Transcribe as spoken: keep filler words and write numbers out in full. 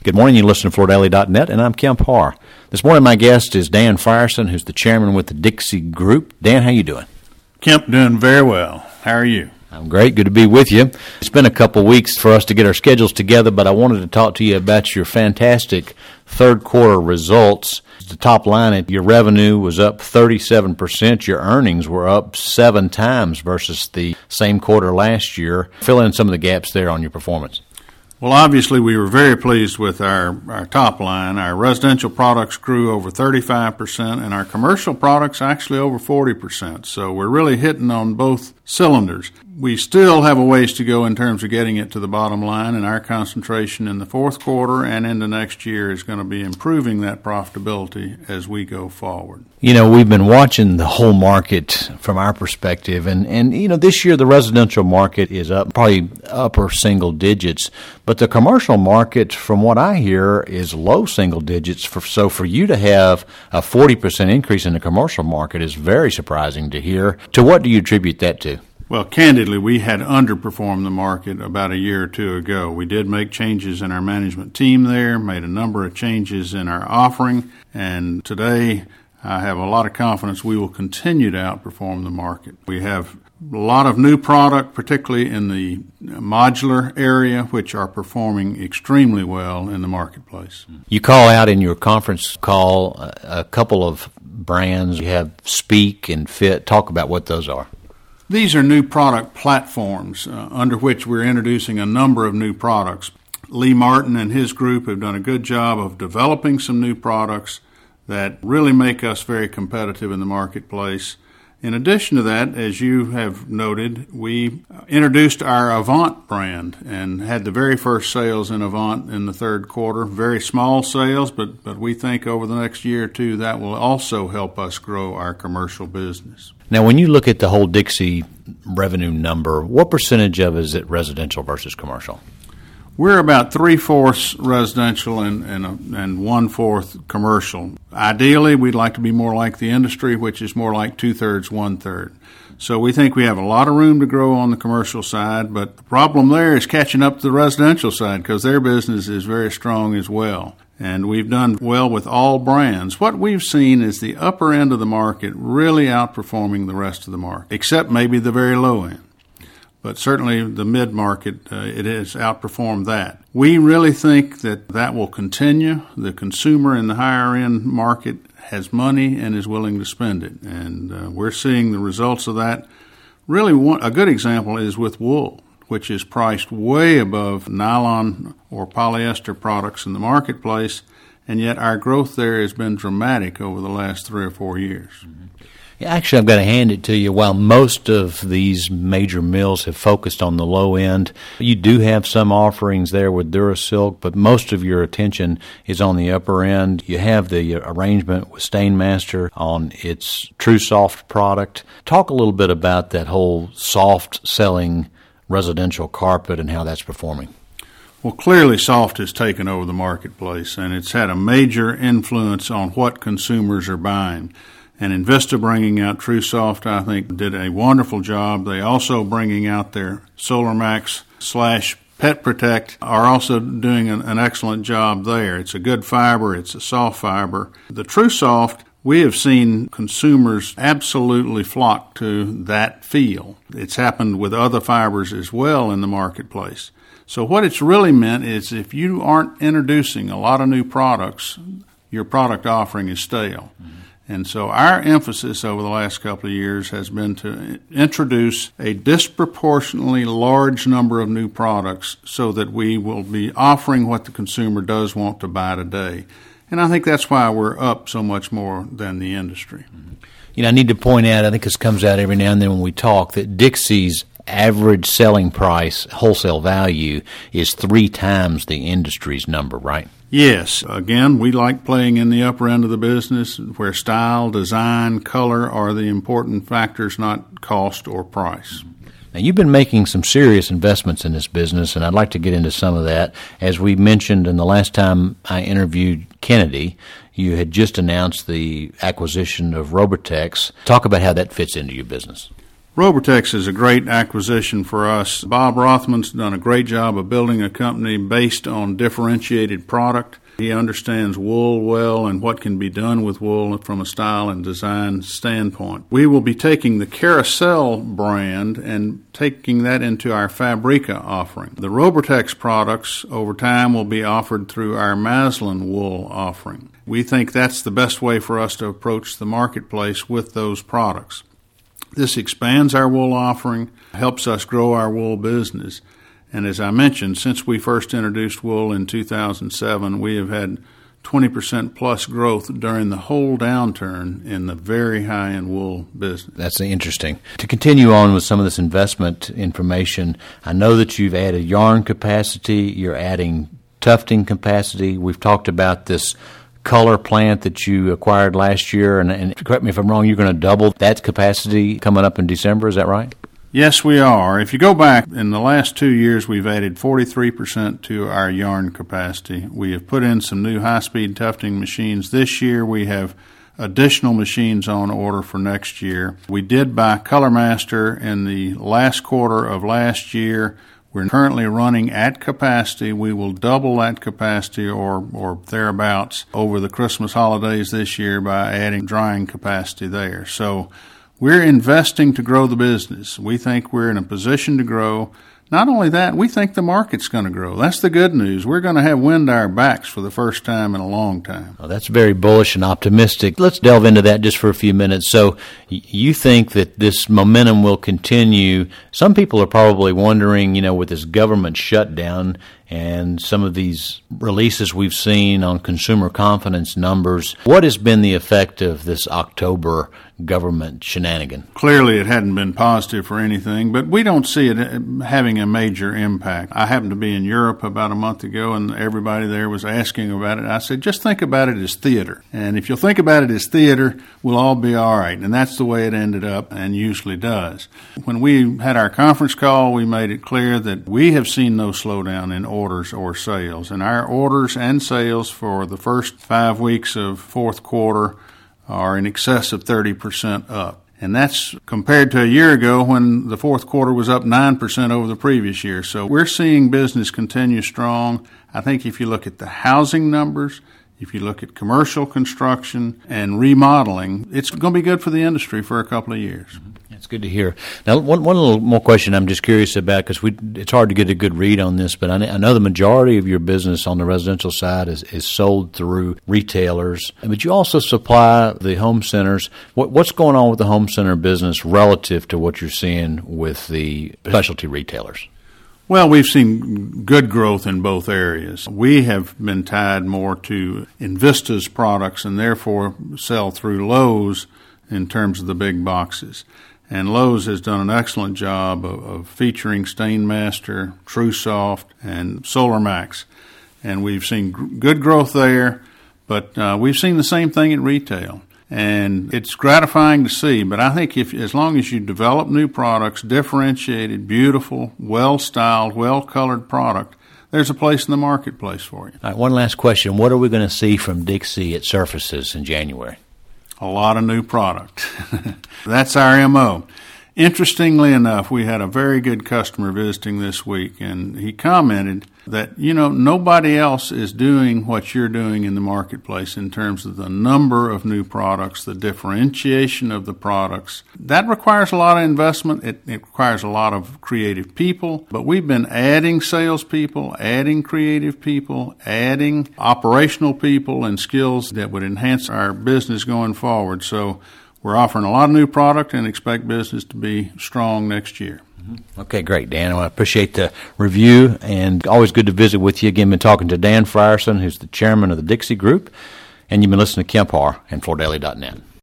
Good morning. You listen to Florida Daily dot net, and I'm Kemp Harr. This morning, my guest is Dan Frierson, who's the chairman with the Dixie Group. Dan, how you doing? Kemp, doing very well. How are you? I'm great. Good to be with you. It's been a couple weeks for us to get our schedules together, but I wanted to talk to you about your fantastic third quarter results. The top line, your revenue was up thirty-seven percent. Your earnings were up seven times versus the same quarter last year. Fill in some of the gaps there on your performance. Well, obviously, we were very pleased with our, our top line. Our residential products grew over thirty-five percent, and our commercial products actually over forty percent. So we're really hitting on both cylinders. We still have a ways to go in terms of getting it to the bottom line, and our concentration in the fourth quarter and into next year is going to be improving that profitability as we go forward. You know, we've been watching the whole market from our perspective, and, and you know, this year the residential market is up probably upper single digits, but the commercial market, from what I hear, is low single digits. For, so for you to have a forty percent increase in the commercial market is very surprising to hear. To what do you attribute that to? Well, candidly, we had underperformed the market about a year or two ago. We did make changes in our management team there, made a number of changes in our offering, and today I have a lot of confidence we will continue to outperform the market. We have a lot of new product, particularly in the modular area, which are performing extremely well in the marketplace. You call out in your conference call a, a couple of brands. You have Speak and Fit. Talk about what those are. These are new product platforms uh, under which we're introducing a number of new products. Lee Martin and his group have done a good job of developing some new products that really make us very competitive in the marketplace. In addition to that, as you have noted, we introduced our Avant brand and had the very first sales in Avant in the third quarter. Very small sales, but, but we think over the next year or two that will also help us grow our commercial business. Now, when you look at the whole Dixie revenue number, what percentage of it is it residential versus commercial? We're about three-fourths residential and, and, and one-fourth commercial. Ideally, we'd like to be more like the industry, which is more like two-thirds, one-third. So we think we have a lot of room to grow on the commercial side, but the problem there is catching up to the residential side because their business is very strong as well. And we've done well with all brands. What we've seen is the upper end of the market really outperforming the rest of the market, except maybe the very low end. But certainly the mid-market, uh, it has outperformed that. We really think that that will continue. The consumer in the higher-end market has money and is willing to spend it, and uh, we're seeing the results of that. Really, one, a good example is with wool, which is priced way above nylon or polyester products in the marketplace, and yet our growth there has been dramatic over the last three or four years. Mm-hmm. Yeah, actually, I've got to hand it to you. While most of these major mills have focused on the low end, you do have some offerings there with Durasilk, but most of your attention is on the upper end. You have the arrangement with Stainmaster on its TruSoft product. Talk a little bit about that whole soft-selling residential carpet and how that's performing. Well, clearly soft has taken over the marketplace, and it's had a major influence on what consumers are buying. And Invista bringing out TruSoft, I think, did a wonderful job. They also bringing out their SolarMax slash Pet Protect are also doing an, an excellent job there. It's a good fiber. It's a soft fiber. The TruSoft, we have seen consumers absolutely flock to that feel. It's happened with other fibers as well in the marketplace. So what it's really meant is if you aren't introducing a lot of new products, your product offering is stale. Mm-hmm. And so our emphasis over the last couple of years has been to introduce a disproportionately large number of new products so that we will be offering what the consumer does want to buy today. And I think that's why we're up so much more than the industry. You know, I need to point out, I think this comes out every now and then when we talk, that Dixie's average selling price, wholesale value, is three times the industry's number, right? Yes. Again, we like playing in the upper end of the business where style, design, color are the important factors, not cost or price. Now, you've been making some serious investments in this business, and I'd like to get into some of that. As we mentioned in the last time I interviewed Kennedy, you had just announced the acquisition of Robotex. Talk about how that fits into your business. Robortex is a great acquisition for us. Bob Rothman's done a great job of building a company based on differentiated product. He understands wool well and what can be done with wool from a style and design standpoint. We will be taking the Carousel brand and taking that into our Fabrica offering. The Robortex products over time will be offered through our Maslin wool offering. We think that's the best way for us to approach the marketplace with those products. This expands our wool offering, helps us grow our wool business. And as I mentioned, since we first introduced wool in two thousand seven, we have had twenty percent plus growth during the whole downturn in the very high-end wool business. That's interesting. To continue on with some of this investment information, I know that you've added yarn capacity, you're adding tufting capacity. We've talked about this color plant that you acquired last year, and, and correct me if I'm wrong, you're going to double that capacity coming up in December, is that right? Yes, we are. If you go back, in the last two years, we've added forty-three percent to our yarn capacity. We have put in some new high-speed tufting machines. This year, we have additional machines on order for next year. We did buy ColorMaster in the last quarter of last year. We're currently running at capacity. We will double that capacity or, or thereabouts over the Christmas holidays this year by adding drying capacity there. So we're investing to grow the business. We think we're in a position to grow. Not only that, we think the market's going to grow. That's the good news. We're going to have wind at our backs for the first time in a long time. Oh, that's very bullish and optimistic. Let's delve into that just for a few minutes. So you think that this momentum will continue. Some people are probably wondering, you know, with this government shutdown and some of these releases we've seen on consumer confidence numbers, what has been the effect of this October government shenanigan? Clearly it hadn't been positive for anything, but we don't see it having a major impact. I happened to be in Europe about a month ago, and everybody there was asking about it. I said, just think about it as theater. And if you'll think about it as theater, we'll all be all right. And that's the way it ended up and usually does. When we had our conference call, we made it clear that we have seen no slowdown in orders or sales. And our orders and sales for the first five weeks of fourth quarter are in excess of thirty percent up. And that's compared to a year ago when the fourth quarter was up nine percent over the previous year. So we're seeing business continue strong. I think if you look at the housing numbers, if you look at commercial construction and remodeling, it's going to be good for the industry for a couple of years. That's good to hear. Now, one, one little more question I'm just curious about, because we it's hard to get a good read on this, but I, I know the majority of your business on the residential side is, is sold through retailers, but you also supply the home centers. What, what's going on with the home center business relative to what you're seeing with the specialty retailers? Well, we've seen good growth in both areas. We have been tied more to Invista's products and therefore sell through Lowe's in terms of the big boxes. And Lowe's has done an excellent job of, of featuring Stainmaster, TrueSoft, and SolarMax. And we've seen gr- good growth there, but uh, we've seen the same thing at retail. And it's gratifying to see, but I think if as long as you develop new products, differentiated, beautiful, well-styled, well-colored product, there's a place in the marketplace for you. All right, one last question. What are we going to see from Dixie at Surfaces in January? A lot of new product. That's our M O. Interestingly enough, we had a very good customer visiting this week, and he commented that, you know, nobody else is doing what you're doing in the marketplace in terms of the number of new products, the differentiation of the products. That requires a lot of investment. It, it requires a lot of creative people, but we've been adding salespeople, adding creative people, adding operational people and skills that would enhance our business going forward. So we're offering a lot of new product and expect business to be strong next year. Okay, great, Dan. Well, I appreciate the review, and always good to visit with you. Again, been talking to Dan Frierson, who's the chairman of the Dixie Group, and you've been listening to Kemp Harr and Florida Daily dot net.